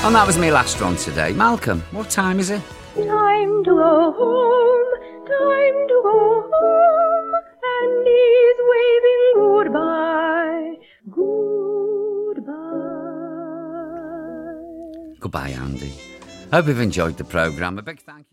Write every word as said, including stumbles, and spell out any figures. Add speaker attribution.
Speaker 1: And that was me last run today. Malcolm, what time is it?
Speaker 2: Time to go home, time to go home, and he's waving goodbye, goodbye.
Speaker 1: Goodbye, Andy. Hope you've enjoyed the programme. A big thank you.